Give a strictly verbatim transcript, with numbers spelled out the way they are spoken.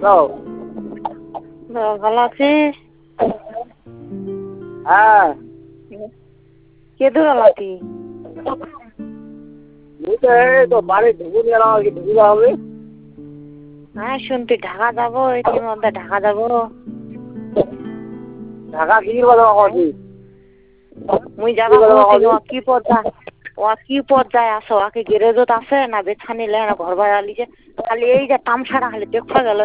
Hello ভালো আছিস? হ্যাঁ কে দূরালাতি? তো বাড়ি ঢুকু নিয়ে এলাম আর কি, ঢুকু হবে। হ্যাঁ শুনতি ঢাকা যাবো এটির মধ্যে ঢাকা যাবো। ঢাকা কি বাজার করছি? মুই যাবা কইছি ও কি পর্যায়ে ও কি পর্যায়ে আছে? ওকে গ্যারেজত আছে না বেছানি লে না ঘর ভাড়া লিছে? খালি এই যে তামসাটা খালি দেখা গেল